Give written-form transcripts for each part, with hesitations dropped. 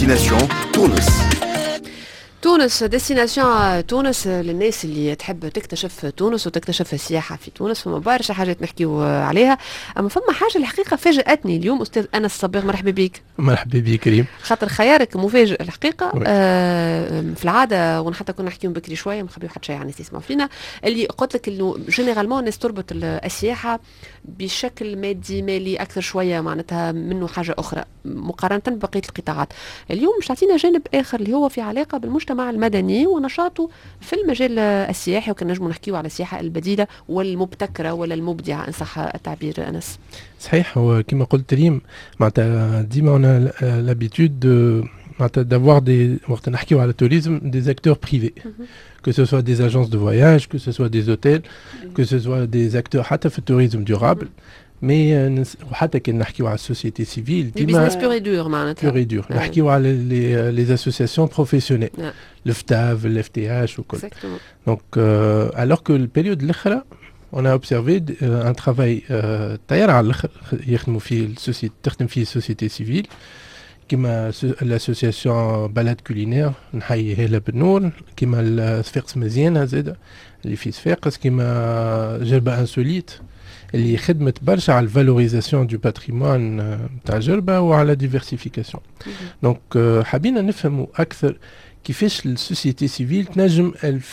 ديستيناسيون تونس. تونس ديستيناسيون تونس للناس اللي تحب تكتشف تونس وتكتشف السياحة في تونس. فما برشا حاجات نحكيو عليها، أما فما حاجة الحقيقة فاجأتني اليوم. أستاذ أنس الصباغ، مرحبا بك. مرحبا بك كريم. خاطر خيارك مفاجئ الحقيقة. في العادة وانا حتى كنا نحكيو بكري شوية ما نخبيو حتى شيء عن يسمعوا فينا، اللي قلت لك انه جينيرالمون الناس تربط السياحة بشكل مادي مالي أكثر شوية معناتها منه حاجة أخرى مقارنة ببقية القطاعات. اليوم مش تعطينا جانب آخر اللي هو في علاقة بالمجتمع المدني ونشاطه في المجال السياحي، وكان نجمو نحكيو على السياحة البديلة والمبتكرة ولا المبدعة إن صح التعبير أنس. صحيح، هو كما قلت ريم معناتها ديما on a l'habitude d'avoir des وقت نحكيو على التوريزم des acteurs privés, que ce soit des agences de voyage, que ce soit des hôtels, que ce soit des acteurs حتى في التوريزم durable. مي وحتى كي نحكيو على السوسيتي سيفيل ديما بيزنس بيور دور معناتها بيور دور نحكيو على لي اسوسياسيون بروفيسيونيل الفتاف الاف تي اش وكل. دونك alors que البيريود الاخرى on a observé un travail طيار على الاخر يخدموا فيه السوسيتي تخدم فيه السوسيتي سيفيل كما الاسوسياسيون بلد كولينير نحيي هلا بالنور، كما الصفاقس مزيانه زاده اللي في صفاقس، كما جربه انسوليت اللي خدمت برشا على الفالوريزاسيون دو باتريمون تاع جربه وعلى ديفيرسيفيكاسيون. دونك حابين نفهموا اكثر كيفاش السوسيتي سيفيل تنجم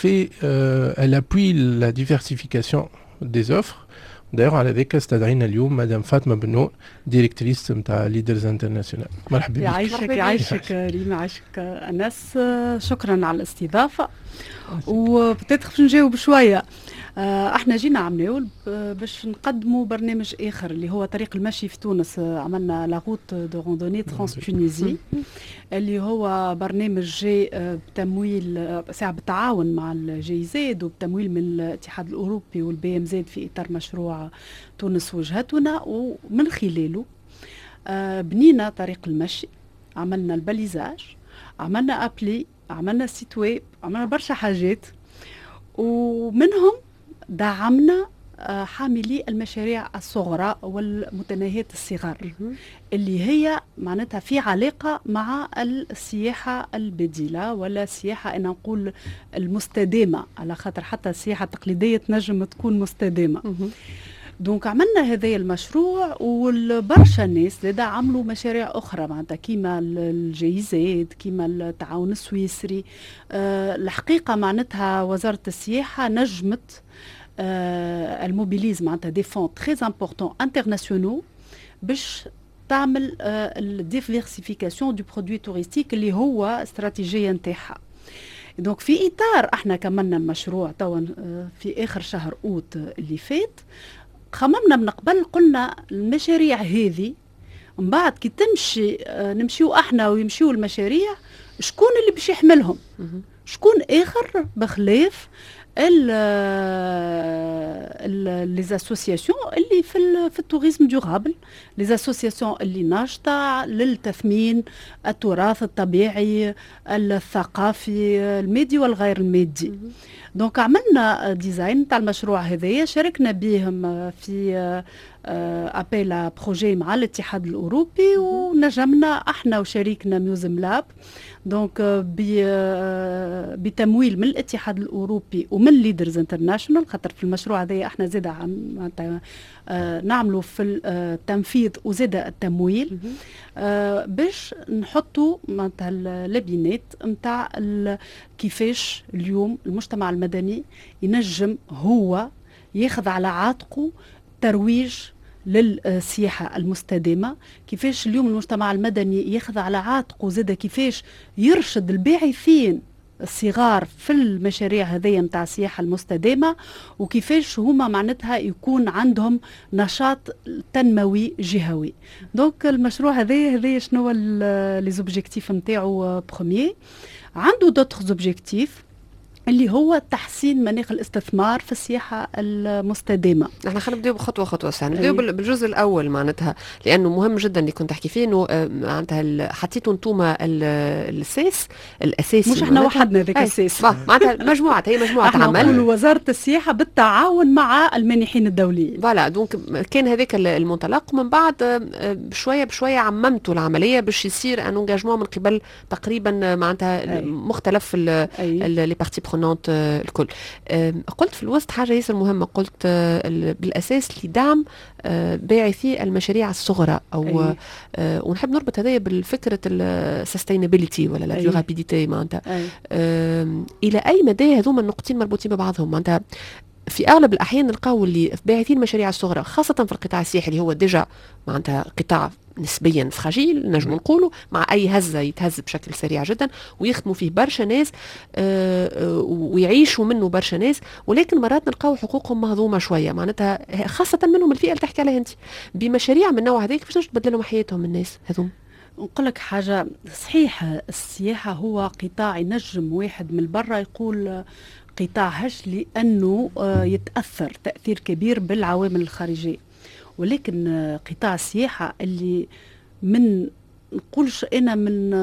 elle appuie la diversification des offres. d'ailleurs على ذاك استدعينا اليوم مدام فاطمه بن نور ديريكتريس نتاع ليدرز انترناسيونال. مرحبا بك. يعيشك ريما، يعيشك انس، شكرا على الاستضافه. وبتدخل باش نجاوب شويه. احنا جينا عملنا باش نقدموا برنامج اخر اللي هو طريق المشي في تونس. عملنا لا روت دو روندوني ترانس تونيزي اللي هو برنامج جاي بتمويل ساعة بالتعاون مع الجي زاد وبتمويل من الاتحاد الاوروبي والبي ام زاد في اطار مشروع تونس وجهتنا، ومن خلاله بنينا طريق المشي، عملنا الباليزاج، عملنا ابلي، عملنا سيت ويب، عملنا برشا حاجات، ومنهم دعمنا حاملي المشاريع الصغرى والمتناهية الصغر اللي هي معناتها في علاقة مع السياحة البديلة ولا السياحة أنا نقول المستدامة، على خاطر حتى السياحة التقليدية تنجم تكون مستدامة. دونك عملنا هذا المشروع، والبرشا الناس لدى عملوا مشاريع أخرى معناتها كيما الجيزات، كيما التعاون السويسري. الحقيقة معناتها وزارة السياحة نجمت الموبيليز معناتها دي فون تري امبورطون انترناسيونو باش تعمل الديفيرسيفيكاسيون دو برودوي توريستيك اللي هو استراتيجية نتاعها. دونك في إطار احنا كملنا المشروع توا في آخر شهر أوت اللي فات، خممنا من قبل قلنا المشاريع هذه من بعد كي تمشي نمشيو احنا ويمشيو المشاريع، شكون اللي باش يحملهم؟ شكون آخر بخلاف les associations اللي في التوريزم دورابل، les associations اللي ناشطة للتثمين التراث الطبيعي الثقافي المادي والغير المادي. دونك عملنا ديزاين تاع المشروع هذايا، شاركنا بهم في ابيل بروجي مع الاتحاد الاوروبي، ونجمنا احنا وشريكنا ميوزم لاب دونك بتمويل من الاتحاد الاوروبي ومن ليدرز انترناشونال، خاطر في المشروع هذا احنا زاد نعملوا في التنفيذ وزاد التمويل باش نحطوا معناتها اللبنات نتاع كيفاش اليوم المجتمع المدني ينجم هو ياخذ على عاتقه ترويج للسياحة المستدامة، كيفاش اليوم المجتمع المدني ياخذ على عاتقه زاد كيفاش يرشد الباحثين الصغار في المشاريع هذه متاع السياحة المستدامة، وكيفاش هما معناتها يكون عندهم نشاط تنموي جهوي. دونك المشروع هذا شنو لي زوبجيكتيف نتاعو بروميير، عنده دوتر زوبجيكتيف اللي هو تحسين مناخ الاستثمار في السياحة المستدامة. احنا خلينا نبداو خطوة خطوة، نبداو بالجزء الأول معناتها، لأنه مهم جدا اللي كنت تحكي فيه، إنه معناتها حطيتوا انتوما الأساس الأساسي، مش احنا وحدنا ذاك الأساس، معناتها مجموعة، هي مجموعة عمل. احنا وزارة السياحة بالتعاون مع المانحين الدوليين. فوالا دونك كان هذاك المنطلق، ومن بعد بشوية بشوية عممتوا العملية باش يصير ان انجاجمون من قبل تقريبا معناتها مختلف لي بارتي برونونت الكل. قلت في الوسط حاجة ياسر مهمة، قلت بالأساس لدعم باعثي المشاريع الصغرى، أو ونحب نربط هذايا بالفكرة السستينابيليتي ولا لا ديورابيليتي معناتها. إلى أي مدى هذوما النقطتين مربوطين ببعضهم؟ معناتها في اغلب الاحيان نلقاو اللي باعثين المشاريع الصغرى خاصه في القطاع السياحي اللي هو ديجا معناتها قطاع نسبيا فراجيل نجم نقولوا، مع اي هزه يتهز بشكل سريع جدا، ويخدموا فيه برشا ناس ويعيشوا منه برشا ناس، ولكن مرات نلقاو حقوقهم مهضومه شويه، معناتها خاصه منهم الفئه اللي تحكي عليها انت. بمشاريع من النوع هذاك كيفاش تبدل لهم حياتهم الناس هذوم؟ نقول لك حاجه صحيح، السياحه هو قطاع ينجم واحد من برا يقول قطاع هش لأنه يتأثر تأثير كبير بالعوامل الخارجية، ولكن قطاع السياحة اللي من نقولش أنا من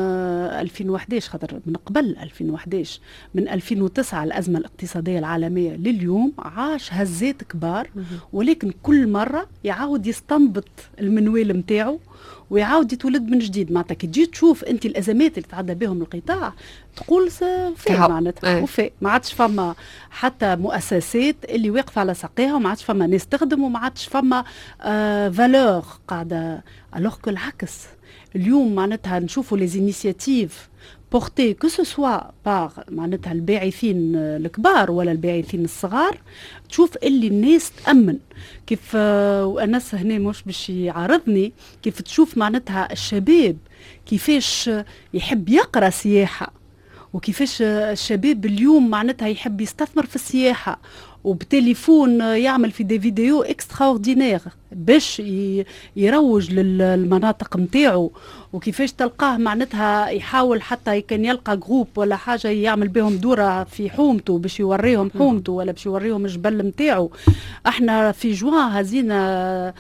2011 خاطر من قبل 2011 من 2009 الأزمة الاقتصادية العالمية لليوم عاش هزات كبار، ولكن كل مرة يعاود يستنبط المنوال متاعه ويعاود يتولد من جديد. معناتها كي تجي تشوف انت الازمات اللي تعدى بهم القطاع تقول فيه معناتها وفاء، ما عادش فما حتى مؤسسات اللي واقفه على ساقيها، وما عادش فما ناس تخدم، وما عادش فما فالور قاعده. الوغ كو العكس اليوم معناتها نشوفوا لي زينيسياتيف بورتي كو سو سوا باغ معناتها الباعثين الكبار ولا الباعثين الصغار، تشوف اللي الناس تأمن كيف. وأنس هنا مش باش يعارضني، كيف تشوف معناتها الشباب كيفاش يحب يقرأ سياحة، وكيفاش الشباب اليوم معناتها يحب يستثمر في السياحة، وبتليفون يعمل في دي فيديو اكستراوردينير باش يروج للمناطق متاعو، وكيفاش تلقاه معناتها يحاول حتى كان يلقى جروب ولا حاجة يعمل بهم دورة في حومته باش يوريهم حومته ولا باش يوريهم الجبل متاعو. احنا في جوان هزينا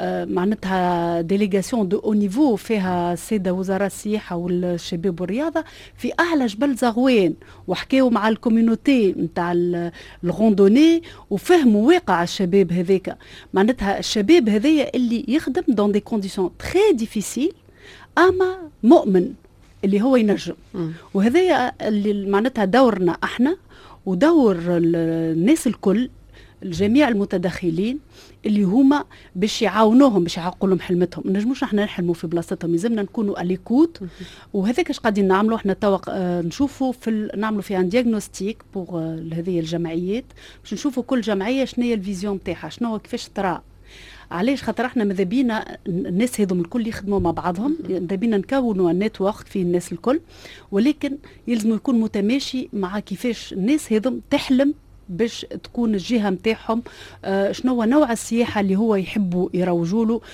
معناتها ديليغاسيون دو او نيفو فيها السيدة وزراء السياحة والشباب والرياضة في أعلى جبل زغوان، وحكاو مع الكوميونيتي نتاع الغوندوني وفهموا واقع الشباب هذاك. معناتها الشباب هذايا اللي يخدم دون دي كونديسيون تري ديفيسيل، اما مؤمن اللي هو ينجم. وهذايا اللي معناتها دورنا احنا ودور الناس الكل، الجميع المتدخلين اللي هما باش يعاونوهم باش يحققوا لهم حلمتهم. ما نجموش احنا نحلموا في بلاصتهم، لازمنا نكونوا اليكوت. وهذاك اش قاعدين نعملوا احنا توا، نشوفوا نعملوا فيها ان دياغنوستيك بوغ هذه الجمعيات باش نشوفوا كل جمعيه شنو هي الفيزيون نتاعها، شنو هو كيفاش ترى. علاش؟ خاطر احنا ماذا بينا الناس هذم الكل يخدموا مع بعضهم، ماذا بينا نكونوا نتورك فيه الناس الكل، ولكن يلزم يكون متماشي مع كيفاش الناس هذم تحلم باش تكون الجهه نتاعهم. شنو هو نوع السياحه اللي هو يحبوا يروجوا له،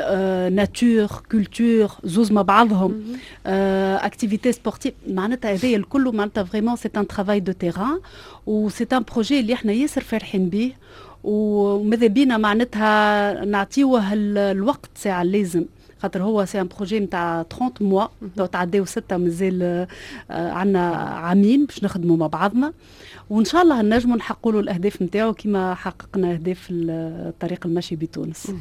ناتور كولتور زوز مع بعضهم، اكتيفيتي سبورتيف. معناتها هذايا الكل معناتها فريمون سي ان ترافاي دو تيران، وسي ان بروجي اللي احنا ياسر فرحين به، وماذا بينا معناتها نعطيوه الوقت ساعه اللازم، خاطر هو سي ان بروجي نتاع 30 موا، لو تعداو 6 مازال عندنا عامين باش نخدموا مع بعضنا، وان شاء الله نجموا نحققوا له الاهداف نتاعو كما حققنا اهداف الطريق المشي بتونس.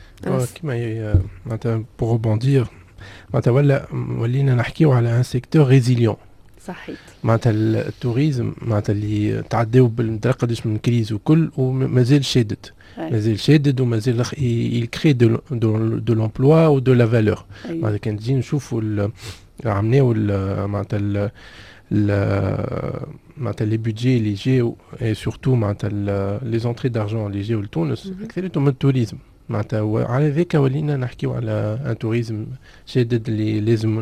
كما معناتها بور روبوندير معناتها ولينا نحكيو على ان سيكتور ريزيليون. صحيح. معناتها التوريزم معناتها اللي تعداو بالقداش من كريز وكل، ومازال شادد ومازال يكري دو لومبلوا ودو لا فالور. معناتها كان نجي نشوفوا عملناو معناتها معناتها لي بودجي اللي جاو اي سورتو معناتها لي زونتري دارجون اللي جاو لتونس اكثرتهم من التوريزم. معناتها على ذاك ولينا نحكيو على ان توريزم شادد اللي لازم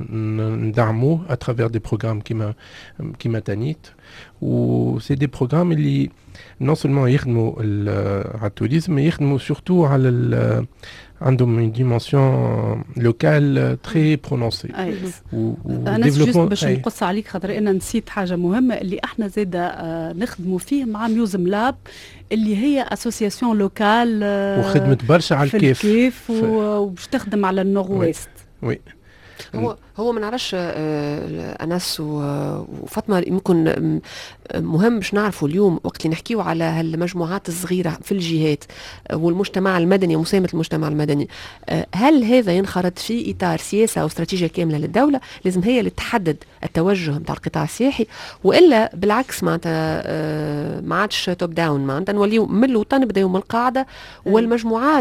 ندعموه اترافير دي بروغرام كيما تانيت، و سي دي بروغرام اللي نون سولمون يخدموا على التوريزم، يخدموا سورتو على عندهم une dimension locale très prononcée. أنا جست باش نقص عليك خاطر أنا نسيت حاجة مهمة اللي احنا زادة نخدموا فيه مع ميوزم لاب اللي هي اسوسياسيون لوكال وخدمت برشا على الكيف وباش تخدم على النورث ويست. وي هو ما نعرفش أنس وفاطمة، يمكن مهم باش نعرفوا اليوم وقت اللي نحكيو على هالمجموعات الصغيرة في الجهات والمجتمع المدني ومساهمة المجتمع المدني، هل هذا ينخرط في إطار سياسة أو استراتيجية كاملة للدولة لازم هي اللي تحدد التوجه متاع القطاع السياحي، وإلا بالعكس معناتها ما عادش توب داون، معناتها نوليو من الوطن نبداو من القاعدة والمجموعات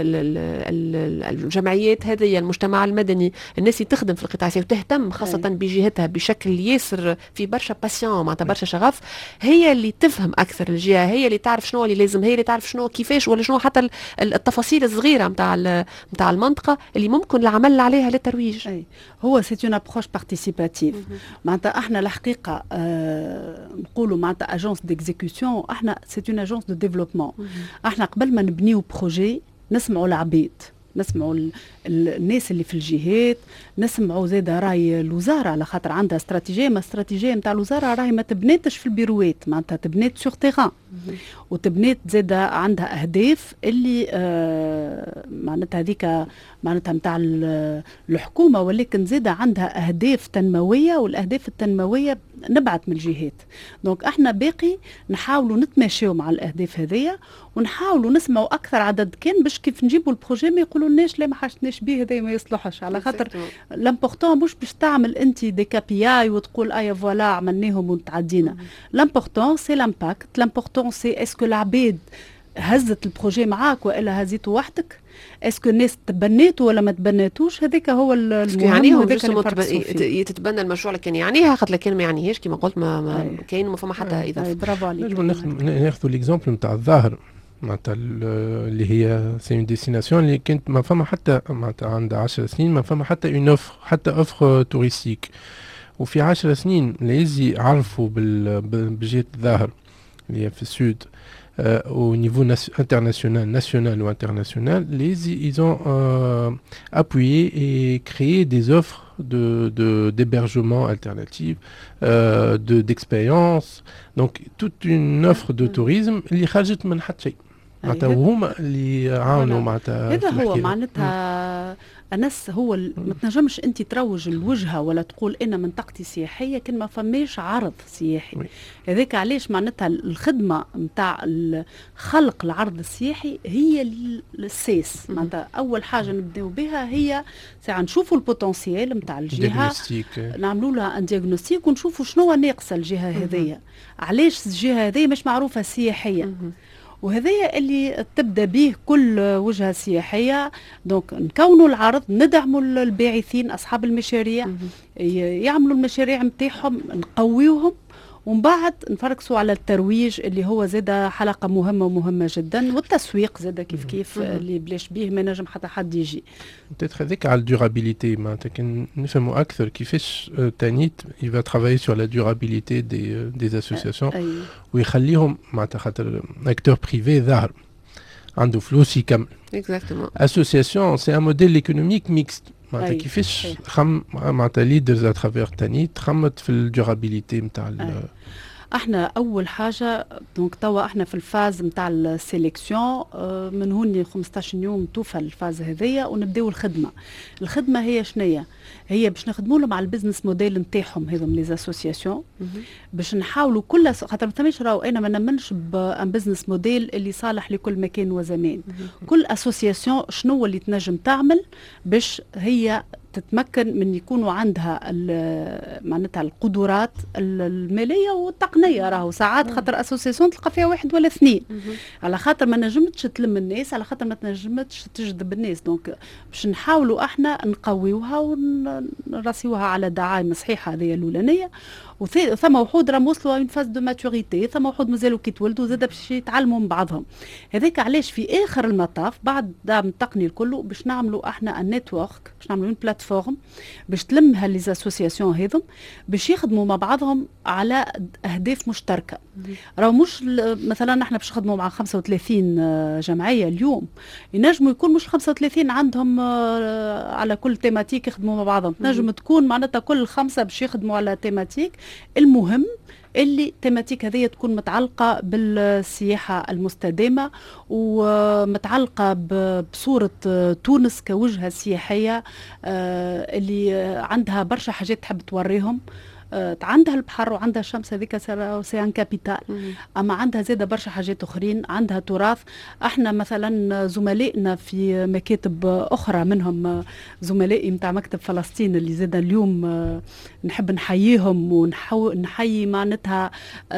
الجمعيات هذه المجتمع المدني الناس تخدم في القطاع السياحي وتهتم خاصة بجهتها بشكل ياسر في برشا باسيون معناتها برشا شغف، هي اللي تفهم أكثر الجهة، هي اللي تعرف شنو اللي لازم، هي اللي تعرف شنو كيفاش ولا شنو حتى التفاصيل الصغيرة متاع المنطقة اللي ممكن العمل عليها للترويج. هو سي اون ابروش بارتيسيباتيف. معناتها احنا الحقيقة نقولوا معناتها اجونس ديكزيكسيون، احنا سي اون اجونس دو ديفلوبمون. احنا قبل ما نبنيو بروجي نسمعوا العبيد، نسمعوا الناس اللي في الجهات، نسمعوا زاد راي الوزاره على خاطر عندها استراتيجيه، ما استراتيجيه نتاع الوزاره راهي ما تبنيتش في البيروات، معناتها تبنيت سور تيغان وتبنيت زاد عندها اهداف اللي معناتها هذيك معناتها نتاع الحكومه، ولكن زاد عندها اهداف تنمويه، والاهداف التنمويه نبعث من الجهات. دونك احنا باقي نحاولوا نتماشيو مع الاهداف هذيا ونحاولوا نسمعوا اكثر عدد كان باش كيف نجيبوا البروجي ما يقولولناش لا ما حاجتناش به هذا ما يصلحش، على خاطر لامبورطون مش باش تعمل انت دي كابياي وتقول ايا فوالا عملناهم وتعدينا. لامبورطون سي لامباكت، لامبورطون سي اسكو العباد هزت البروجي معاك والا هزيته وحدك، اسكو الناس تبنيته ولا ما تبنيتوش، هذاك هو المهم. يعني هو تتبنى المشروع لكن يعنيها خاطر لكن ما يعنيهاش كما قلت ما كاين ما فما حتى اضافه. برافو عليك. ناخذ الاكزامبل نتاع الظاهر معناتها اللي هي سي اون ديستيناسيون اللي كانت ما فما حتى معناتها عندها 10 سنين ما فما حتى اون اوفر حتى اوفر توريستيك، وفي 10 سنين لازم يعرفوا بجهة الظاهر اللي هي في السود au niveau national ou international, ils ont appuyé et créé des offres d'hébergement alternatif, d'expérience, donc toute une offre de tourisme اللي خرجت من حتى شيء. معناتها وهما اللي عاونوا معناتها هذا هو معناتها أنس. هو ما تنجمش أنت تروج الوجهة ولا تقول أنا منطقتي سياحية كان ما فماش عرض سياحي. هذاك علاش معناتها الخدمة متاع خلق العرض السياحي هي الساس. معناتها أول حاجة نبداو بها هي ساعة نشوفوا البوتنسيال متاع الجهة، نعملوا لها ان دياغنوستيك ونشوفوا شنو ناقصة الجهة هذية، علاش الجهة هذية مش معروفة سياحية. وهذا اللي تبدا به كل وجهه سياحيه. دونك نكونوا العرض، ندعموا الباعثين اصحاب المشاريع يعملوا المشاريع نتاعهم، نقويوهم، ومن بعد نفركسوا على الترويج اللي هو زاد حلقه مهمه جدا، والتسويق زاد كيف اللي بلاش بيه ما نجم حتى حد يجي. peut-être هذيك على الدورابيليتي معناتها كان نفهموا اكثر كيفاش تانيت يبقى ترافاي سور لا دورابيليتي دي اسوسياسيون ويخليهم معناتها خاطر اكتور بريفي ظاهر عنده فلوس يكمل. اكزاكتومون اسوسياسيون سي ان موديل ايكونوميك ميكست معناتها كيفاش معناتها ليدرز اترافير تانيت خمت في الدورابيليتي نتاع احنا اول حاجه دونك توا احنا في الفاز نتاع السيليكسيون من هوني 15 يوم توفى الفاز هذيا ونبداو الخدمه هي شنية؟ هي باش نخدموا لهم على البزنس موديل نتاعهم هذم لي اسوسياسيون، باش نحاولوا كل خاطر ما ثماش راهو انا ما نمنش بان بزنس موديل اللي صالح لكل مكان وزمان. كل اسوسياسيون شنو اللي تنجم تعمل باش هي تتمكن من يكونوا عندها معناتها القدرات الماليه والتقنيه. راهو ساعات خاطر اسوسياسيون تلقى فيها واحد ولا اثنين، على خاطر ما نجمتش تلم الناس، على خاطر ما تنجمتش تجذب الناس. دونك باش نحاولوا احنا نقويوها ونرسيوها على دعايم صحيحه هذه الاولانيه، ثم وحود راهم وصلوا اون فاز دو ماتوريتي، ثم وحود مازالوا كي تولدوا زاد باش يتعلموا من بعضهم. هذاك علاش في اخر المطاف بعد دعم التقني الكل باش نعملوا احنا النتورك، باش نعملوا بلاتفورم باش تلمها لي اسوسياسيون هذم باش يخدموا مع بعضهم على اهداف مشتركه. راهو مش مثلا احنا باش نخدموا مع 35 جمعيه اليوم، ينجموا يكون مش 35 عندهم على كل تيماتيك يخدموا مع بعضهم، تنجم تكون معناتها كل 5 باش يخدموا على تيماتيك. المهم اللي التيماتيك هذه تكون متعلقة بالسياحة المستدامة ومتعلقة بصورة تونس كوجهة سياحية اللي عندها برشا حاجات تحب توريهم. عندها البحر وعندها الشمس، هذيك سيان كابيتال، اما عندها زاده برشا حاجات اخرين، عندها تراث. احنا مثلا زملائنا في مكاتب اخرى، منهم زملائي متاع مكتب فلسطين اللي زاده اليوم نحب نحييهم ونحيي معناتها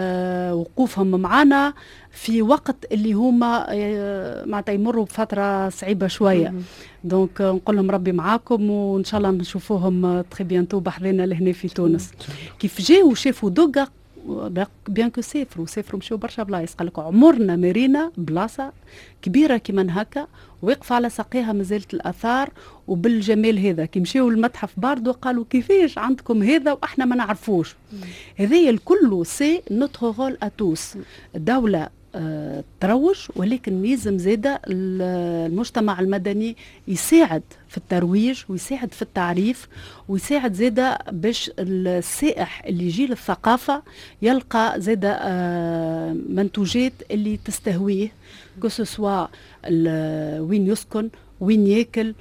وقوفهم معنا في وقت اللي هما معناتها يمروا بفتره صعيبه شويه. دونك نقول لهم ربي معاكم، وان شاء الله نشوفوهم تري بيانتو بحذنا لهنا في تونس. كيف جاوا وشافوا دوغا بيان كو سافروا مشاو برشا بلايص، قال لك عمرنا مرينا بلاصه كبيره كيما هكا ويقف على ساقيها مازالت الاثار وبالجمال هذا. كي مشاو المتحف باردو قالوا كيفاش عندكم هذا واحنا ما نعرفوش. هذايا الكل سي نوتر رول اتوس. الدوله تروج، ولكن يلزم زاده المجتمع المدني يساعد في الترويج ويساعد في التعريف ويساعد زاده باش السائح اللي يجي للثقافه يلقى زاده منتوجات اللي تستهويه، كسوا وين يسكن، وين ياكل،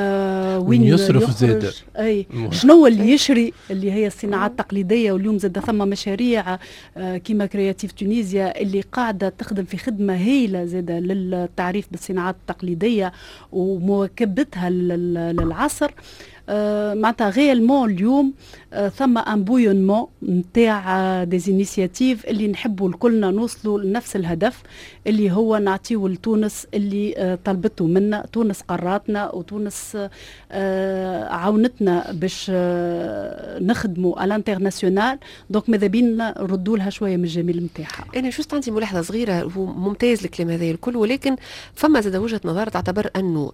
وين يصرف زاده. اي شنو اللي يشري، اللي هي الصناعات التقليديه. واليوم زاد ثم مشاريع كيما كرياتيف تونيزيا اللي قاعده تخدم في خدمه هايله زاده للتعريف بالصناعات التقليديه ومواكبتها للعصر. معناتها غيالمون اليوم ثم ان بويونمون نتاع ديزينيسياتيف اللي نحبوا الكلنا نوصلوا لنفس الهدف اللي هو نعطيو لتونس اللي طلبته منا. تونس قراتنا وتونس عاونتنا باش نخدموا على الانترناسيونال، دونك ماذا بينا نردوا لها شويه من الجميل نتاعها. انا جوست عندي ملاحظه صغيره، هو ممتاز الكلام هذا الكل، ولكن فما زاد وجهه نظر تعتبر انه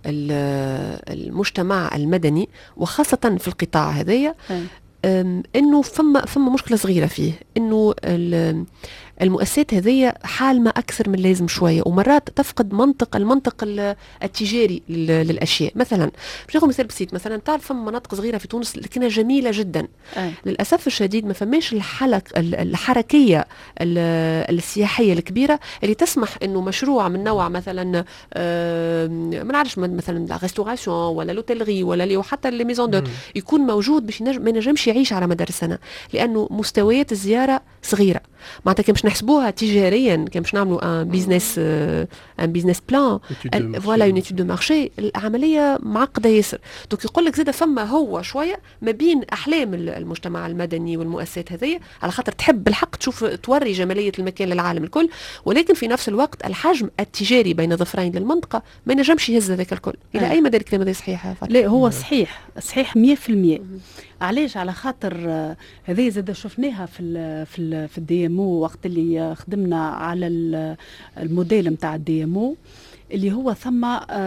المجتمع المدني وخاصه في القطاع هذايا انه فما مشكله صغيره فيه، انه المؤسسات هذه حالمة أكثر من لازم شوية، ومرات تفقد المنطق التجاري للأشياء. مثلا باش ناخذ مثال بسيط، مثلا تعرف فما مناطق صغيرة في تونس لكنها جميلة جدا. للأسف الشديد ما فماش الحركية السياحية الكبيرة اللي تسمح إنه مشروع من نوع مثلا ما نعرفش مثلا ريستوراسيون ولا لوتيلري ولا حتى لي ميزون دوت يكون موجود باش ما ينجمش يعيش على مدار السنة، لأنه مستويات الزيارة صغيرة. معناتها كي باش نحسبوها تجاريا، كي باش نعملوا ان بيزنس بلان فوالا اون ايتود دو مارشي، العمليه معقده ياسر. دونك يقول لك زاده فما هو شويه ما بين احلام المجتمع المدني والمؤسسات هذه، على خاطر تحب بالحق تشوف توري جماليه المكان للعالم الكل، ولكن في نفس الوقت الحجم التجاري بين ظفرين للمنطقه ما ينجمش يهز هذاك الكل. الى اي مدى الكلام هذا صحيح؟ لا هو صحيح 100%. علاش؟ على خاطر هذه زاد شفناها في الدي ام او وقت اللي خدمنا على الموديل نتاع الدي ام او، اللي هو ثم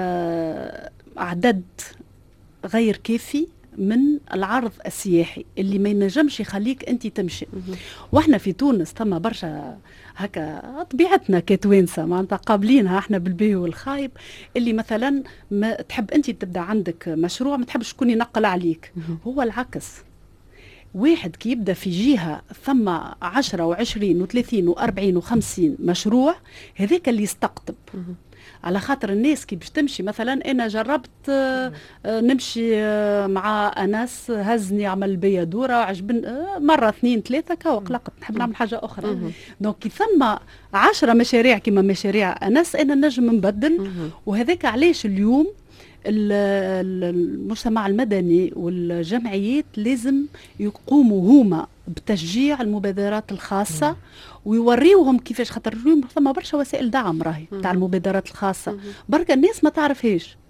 عدد غير كافي من العرض السياحي اللي ما ينجمش يخليك انت تمشي. واحنا في تونس ثم برشا هكا طبيعتنا كتوانسه معناتها قابلينها احنا بالباهي والخايب، اللي مثلا ما تحب انت تبدا عندك مشروع ما تحبش شكون ينقل عليك. هو العكس، واحد كي يبدا في جهه ثم 10 و20 و30 و40 و50 مشروع، هذاك اللي يستقطب. على خاطر الناس كي باش تمشي، مثلا انا جربت نمشي مع اناس هزني عمل بيا دوره عجبن مره 2 3 كا وقلقت نحب نعمل حاجه اخرى. دونك كي ثم 10 مشاريع كيما مشاريع اناس انا نجم نبدل. وهذاك علاش اليوم المجتمع المدني والجمعيات لازم يقوموا هما بتشجيع المبادرات الخاصة ويوريوهم كيفاش، خاطر اليوم ثم برشا وسائل دعم راهي تاع المبادرات الخاصة بركة الناس ما تعرفهاش.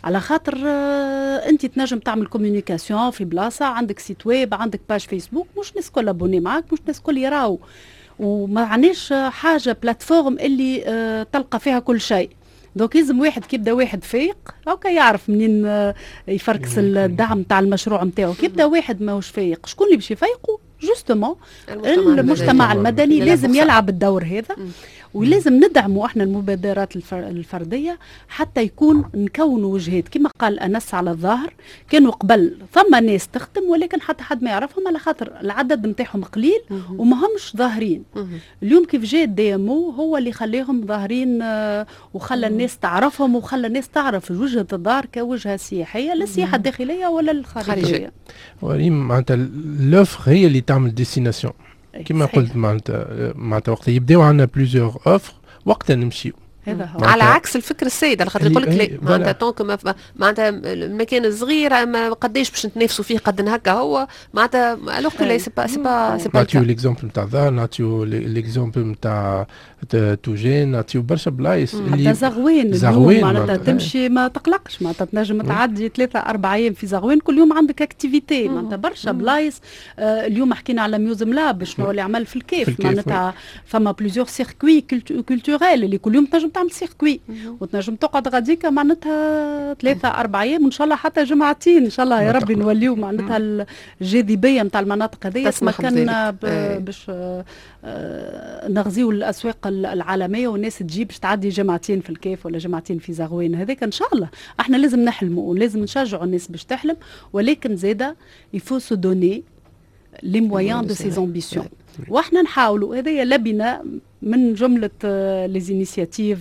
على خاطر انت تنجم تعمل كوميونيكاسيون في بلاصه، عندك سيت ويب، عندك باج فيسبوك، مش الناس الكل ابوني معاك، مش الناس الكل يراو، وما عناش حاجه بلاتفورم اللي تلقى فيها كل شيء. دونك لازم واحد كي يبدا واحد فايق اوكي يعرف منين يفركس الدعم تاع المشروع نتاعو. كي يبدا واحد ماهوش فايق، شكون اللي باش يفيقوا؟ جوستومون المجتمع المدني لازم يلعب الدور هذا، ولازم ندعموا احنا المبادرات الفرديه حتى يكون نكونوا وجهات. كما قال انس على الظاهر، كانوا قبل ثم ناس تخدم ولكن حتى حد ما يعرفهم على خاطر العدد نتاعهم قليل وما همش ظاهرين. اليوم كيف جاء الدي ام او هو اللي خليهم ظاهرين وخلى الناس تعرفهم وخلى الناس تعرف وجهه الدار كوجهه سياحيه للسياحه الداخليه ولا الخارجيه. وريم معناتها لوفر هي اللي تعمل ديستيناسيون كما قلت. معناتها وقت يبداو عندنا بليزيور اوفر وقتها نمشيو. هذا هو على عكس الفكر السيد على خاطر يقول لك لا معناتها طونك معناتها المكان صغير اما قداش باش نتنافسوا فيه قد هكا هو معناتها الوغ لا سي با نعطيو ليكزومبل نتاع الظاهر، نعطيو ليكزومبل نتاع توجين، نعطيو برشا بلايص اللي زغوين معناتها تمشي ما تقلقش، معناتها تنجم تعدي 3-4 ايام في زغوين كل يوم عندك اكتيفيتي معناتها برشا بلايص. اليوم حكينا على ميوزم لاب شنو اللي عمل في الكيف معناتها فما بليزيور سيركوي كولتوريل اللي كل يوم تنجم تعمل سيركوي وتنجم تقعد غاديكا معناتها 3-4 ايام وان شاء الله حتى جمعتين ان شاء الله يا ربي نوليو معناتها الجاذبيه نتاع المناطق هذه تمكنا باش نغزيو الاسواق العالميه والناس تجي باش تعدي جمعتين في الكيف ولا جمعتين في زغوين. هذاك ان شاء الله احنا لازم نحلموا ولازم نشجعوا الناس باش تحلم، ولكن زاده يفو سو دوني لي مويان دو سي امبيسيون. واحنا نحاولوا هذايا لبنه من جمله لي زينيسياتيف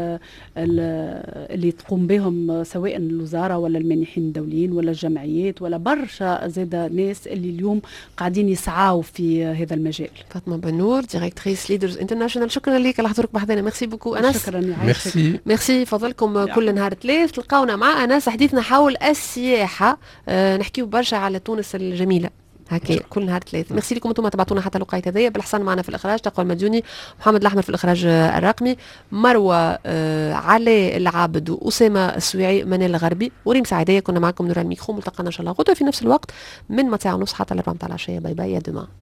اللي تقوم بهم سواء الوزاره ولا المانحين الدوليين ولا الجمعيات ولا برشا زاده ناس اللي اليوم قاعدين يسعاوا في هذا المجال. فاطمه بنور ديريكتريس ليدرز انترناشونال، شكرا لك على حضورك بحضنا. ميرسي بوكو انس. شكرا ميرسي فضلكم كل نهار ثلاث تلقاونا مع انس حديثنا حول السياحه، نحكيو برشا على تونس الجميله هكا كل نهار ثلاثة. ميرسي لكم انتم تبعتونا حتى لقيت هذايا. بالحسن معنا في الاخراج تقوى المديوني، محمد الاحمر في الاخراج الرقمي، مروه علاء العابد واسامه السويعي، منال الغربي وريم سعيديه كنا معكم نور الميكرو. ملتقانا ان شاء الله غدوه في نفس الوقت من 9:30 حتى 4 متاع العشيه. باي باي يا دوما.